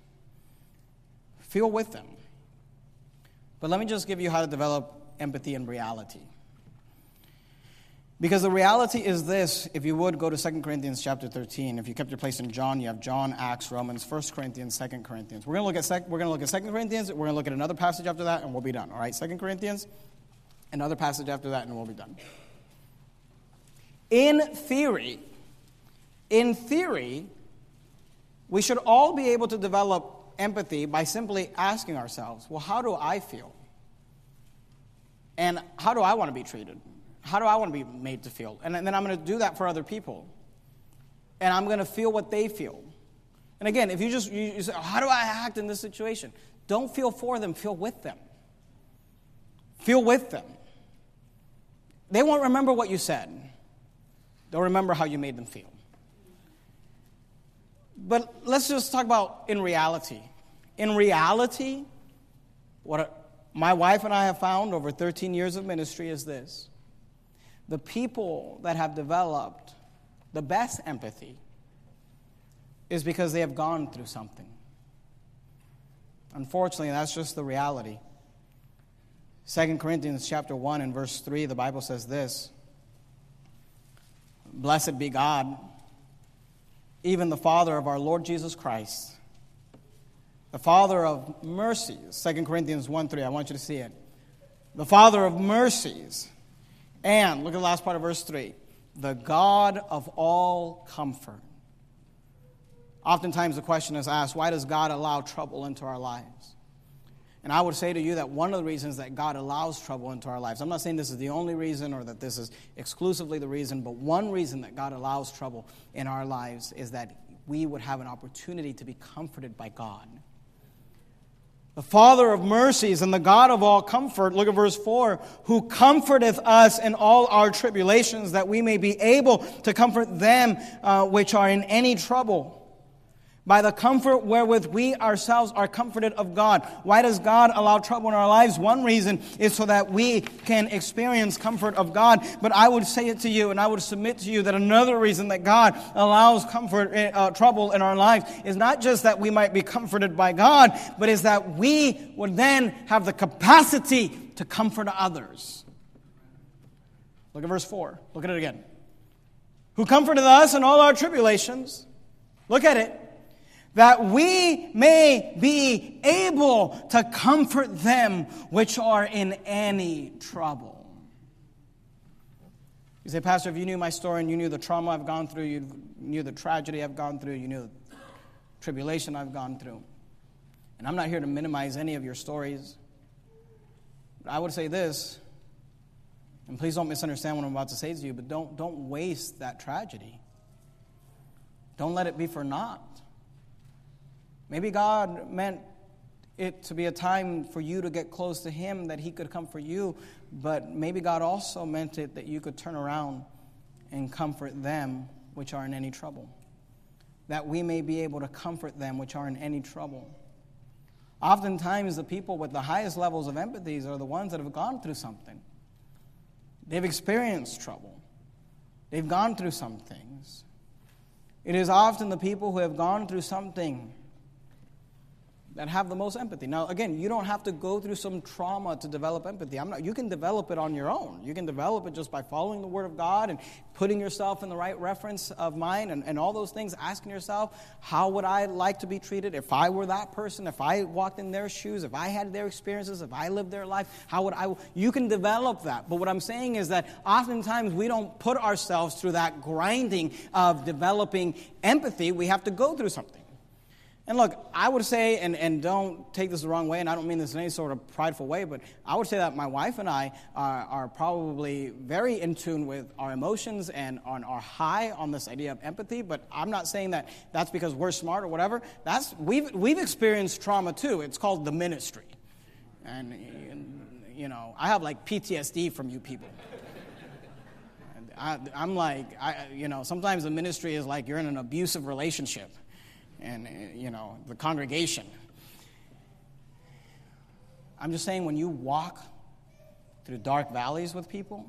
Feel with them. But let me just give you how to develop empathy in reality. Because the reality is this: if you would, go to Second Corinthians chapter thirteen. If you kept your place in John, you have John, Acts, Romans, First Corinthians, Second Corinthians. We're going to look at sec- we're going to look at Second Corinthians. We're going to look at another passage after that, and we'll be done. All right, Second Corinthians, another passage after that, and we'll be done. In theory, in theory, we should all be able to develop empathy by simply asking ourselves, well, how do I feel? And how do I want to be treated? How do I want to be made to feel? And then I'm going to do that for other people. And I'm going to feel what they feel. And again, if you just you, you say, how do I act in this situation? Don't feel for them, feel with them. Feel with them. They won't remember what you said. They'll remember how you made them feel. But let's just talk about in reality. In reality, what my wife and I have found over thirteen years of ministry is this: the people that have developed the best empathy is because they have gone through something. Unfortunately, that's just the reality. Second Corinthians chapter one and verse three, the Bible says this: blessed be God, even the Father of our Lord Jesus Christ, the Father of mercies. Second Corinthians one three, I want you to see it. The Father of mercies. And, look at the last part of verse three, the God of all comfort. Oftentimes the question is asked, why does God allow trouble into our lives? And I would say to you that one of the reasons that God allows trouble into our lives, I'm not saying this is the only reason or that this is exclusively the reason, but one reason that God allows trouble in our lives is that we would have an opportunity to be comforted by God. The Father of mercies and the God of all comfort, look at verse four, who comforteth us in all our tribulations, that we may be able to comfort them uh, which are in any trouble, by the comfort wherewith we ourselves are comforted of God. Why does God allow trouble in our lives? One reason is so that we can experience comfort of God. But I would say it to you, and I would submit to you that another reason that God allows comfort, uh, trouble in our lives is not just that we might be comforted by God, but is that we would then have the capacity to comfort others. Look at verse four. Look at it again. Who comforted us in all our tribulations. Look at it. That we may be able to comfort them which are in any trouble. You say, Pastor, if you knew my story and you knew the trauma I've gone through, you knew the tragedy I've gone through, you knew the tribulation I've gone through. And I'm not here to minimize any of your stories. But I would say this, and please don't misunderstand what I'm about to say to you, but don't, don't waste that tragedy. Don't let it be for naught. Maybe God meant it to be a time for you to get close to Him, that He could comfort you, but maybe God also meant it that you could turn around and comfort them which are in any trouble, that we may be able to comfort them which are in any trouble. Oftentimes, the people with the highest levels of empathy are the ones that have gone through something. They've experienced trouble. They've gone through some things. It is often the people who have gone through something that have the most empathy. Now, again, you don't have to go through some trauma to develop empathy. I'm not. You can develop it on your own. You can develop it just by following the Word of God and putting yourself in the right reference of mind and, and all those things, asking yourself, how would I like to be treated if I were that person, if I walked in their shoes, if I had their experiences, if I lived their life, how would I? You can develop that. But what I'm saying is that oftentimes we don't put ourselves through that grinding of developing empathy. We have to go through something. And look, I would say, and, and don't take this the wrong way, and I don't mean this in any sort of prideful way, but I would say that my wife and I are, are probably very in tune with our emotions and on our high on this idea of empathy, but I'm not saying that that's because we're smart or whatever. That's we've we've experienced trauma too. It's called the ministry. And, you know, I have like P T S D from you people. I, I'm like, I, you know, sometimes the ministry is like you're in an abusive relationship. And, you know, the congregation. I'm just saying, when you walk through dark valleys with people,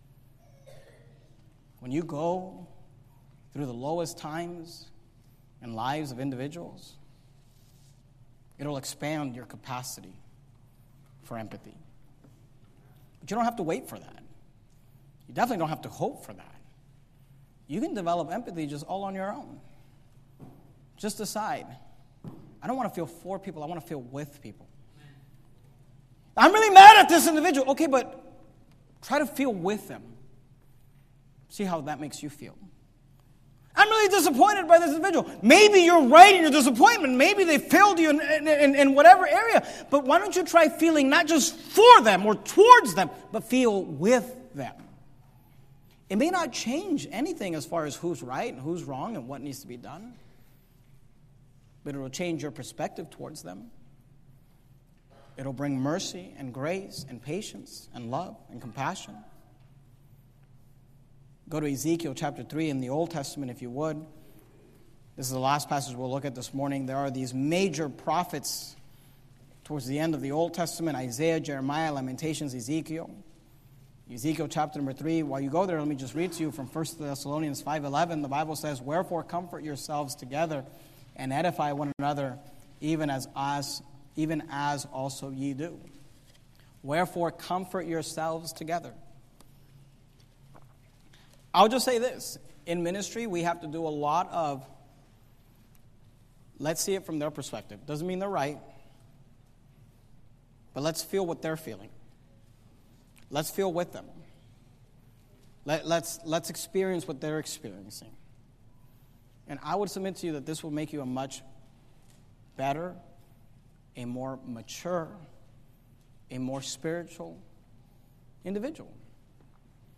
when you go through the lowest times in lives of individuals, it'll expand your capacity for empathy. But you don't have to wait for that. You definitely don't have to hope for that. You can develop empathy just all on your own. Just decide, I don't want to feel for people, I want to feel with people. I'm really mad at this individual. Okay, but try to feel with them. See how that makes you feel. I'm really disappointed by this individual. Maybe you're right in your disappointment. Maybe they failed you in, in, in, in whatever area. But why don't you try feeling not just for them or towards them, but feel with them. It may not change anything as far as who's right and who's wrong and what needs to be done. But it will change your perspective towards them. It'll bring mercy and grace and patience and love and compassion. Go to Ezekiel chapter three in the Old Testament, if you would. This is the last passage we'll look at this morning. There are these major prophets towards the end of the Old Testament: Isaiah, Jeremiah, Lamentations, Ezekiel. Ezekiel chapter number three. While you go there, let me just read to you from First Thessalonians five eleven. The Bible says, "Wherefore comfort yourselves together and edify one another, even as us, even as also ye do." Wherefore comfort yourselves together. I'll just say this. In ministry, we have to do a lot of, let's see it from their perspective. Doesn't mean they're right, but let's feel what they're feeling. Let's feel with them. Let, let's, let's experience what they're experiencing. And I would submit to you that this will make you a much better, a more mature, a more spiritual individual.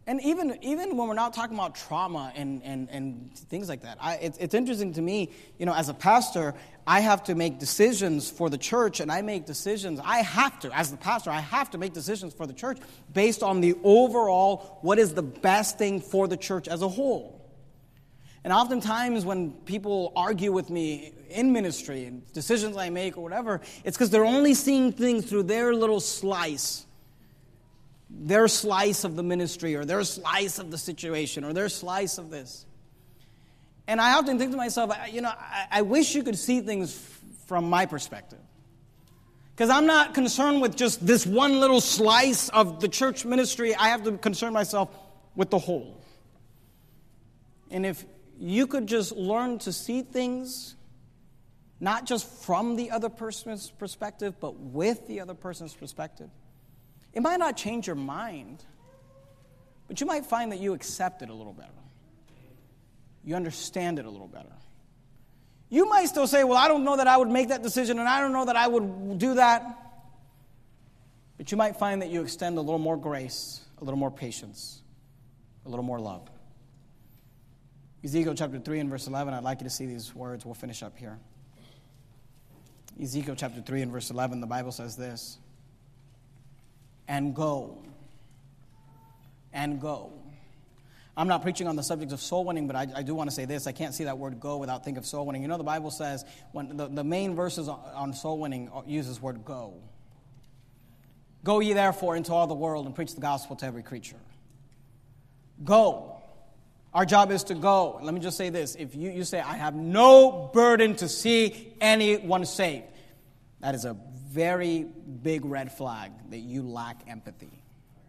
And even even when we're not talking about trauma and, and, and things like that, I, it's, it's interesting to me, you know, as a pastor, I have to make decisions for the church, and I make decisions, I have to, as the pastor, I have to make decisions for the church based on the overall, what is the best thing for the church as a whole. And oftentimes when people argue with me in ministry, and decisions I make or whatever, it's because they're only seeing things through their little slice. Their slice of the ministry, or their slice of the situation, or their slice of this. And I often think to myself, you know, I, I wish you could see things f- from my perspective. Because I'm not concerned with just this one little slice of the church ministry. I have to concern myself with the whole. And if you could just learn to see things, not just from the other person's perspective, but with the other person's perspective, it might not change your mind, but you might find that you accept it a little better. You understand it a little better. You might still say, well, I don't know that I would make that decision, and I don't know that I would do that. But you might find that you extend a little more grace, a little more patience, a little more love. Ezekiel chapter three and verse eleven, I'd like you to see these words. We'll finish up here. Ezekiel chapter three and verse eleven, the Bible says this. And go. And go. I'm not preaching on the subject of soul winning, but I, I do want to say this. I can't see that word go without thinking of soul winning. You know, the Bible says, when the, the main verses on soul winning uses the word go. Go ye therefore into all the world and preach the gospel to every creature. Go. Our job is to go. Let me just say this. If you, you say, I have no burden to see anyone saved, that is a very big red flag that you lack empathy.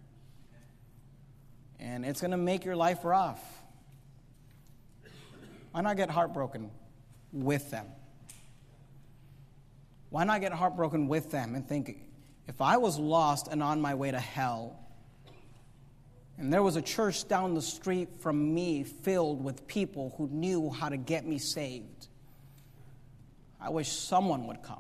And it's going to make your life rough. Why not get heartbroken with them? Why not get heartbroken with them and think, if I was lost and on my way to hell, and there was a church down the street from me filled with people who knew how to get me saved, I wish someone would come.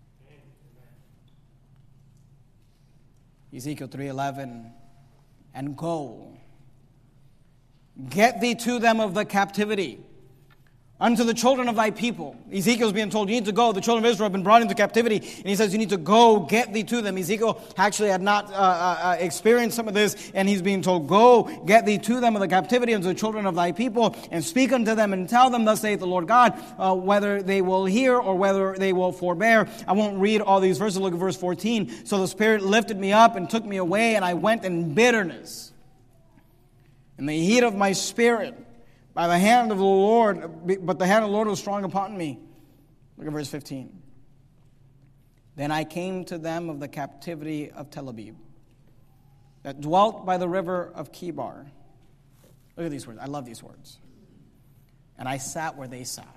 Ezekiel three eleven, and go, get thee to them of the captivity, unto the children of thy people. Ezekiel's being told, you need to go. The children of Israel have been brought into captivity. And he says, you need to go, get thee to them. Ezekiel actually had not uh, uh, experienced some of this. And he's being told, go, get thee to them of the captivity, unto the children of thy people, and speak unto them, and tell them, thus saith the Lord God, uh, whether they will hear or whether they will forbear. I won't read all these verses. Look at verse fourteen. So the Spirit lifted me up and took me away, and I went in bitterness, in the heat of my spirit, by the hand of the Lord, but the hand of the Lord was strong upon me. Look at verse fifteen. Then I came to them of the captivity of Tel Aviv, that dwelt by the river of Kibar. Look at these words. I love these words. And I sat where they sat.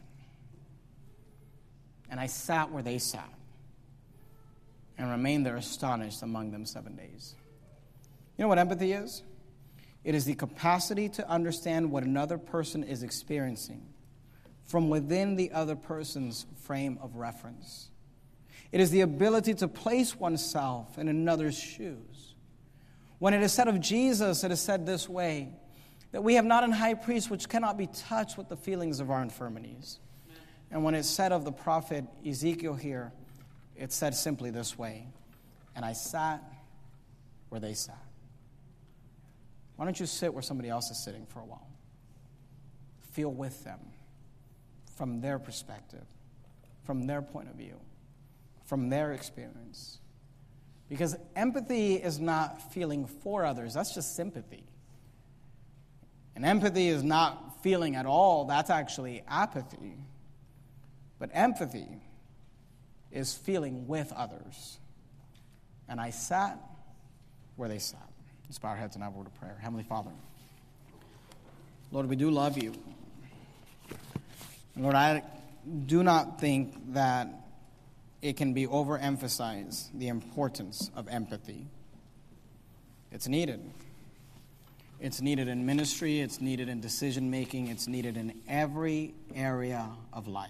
And I sat where they sat, and remained there astonished among them seven days. You know what empathy is? It is the capacity to understand what another person is experiencing from within the other person's frame of reference. It is the ability to place oneself in another's shoes. When it is said of Jesus, it is said this way, that we have not an high priest which cannot be touched with the feelings of our infirmities. And when it's said of the prophet Ezekiel here, it's said simply this way, and I sat where they sat. Why don't you sit where somebody else is sitting for a while? Feel with them from their perspective, from their point of view, from their experience. Because empathy is not feeling for others. That's just sympathy. And empathy is not feeling at all. That's actually apathy. But empathy is feeling with others. And I sat where they sat. Let's bow our heads and have a word of prayer. Heavenly Father, Lord, we do love you. And Lord, I do not think that it can be overemphasized, the importance of empathy. It's needed. It's needed in ministry. It's needed in decision making. It's needed in every area of life.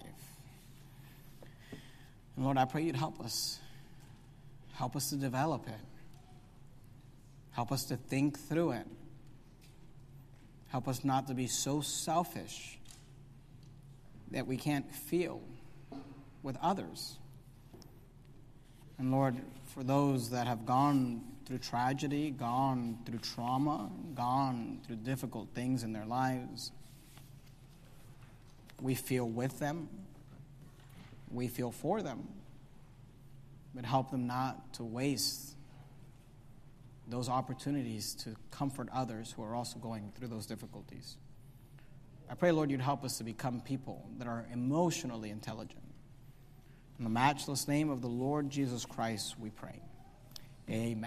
And Lord, I pray you'd help us. Help us to develop it. Help us to think through it. Help us not to be so selfish that we can't feel with others. And Lord, for those that have gone through tragedy, gone through trauma, gone through difficult things in their lives, we feel with them, we feel for them, but help them not to waste those opportunities to comfort others who are also going through those difficulties. I pray, Lord, you'd help us to become people that are emotionally intelligent. In the matchless name of the Lord Jesus Christ, we pray. Amen.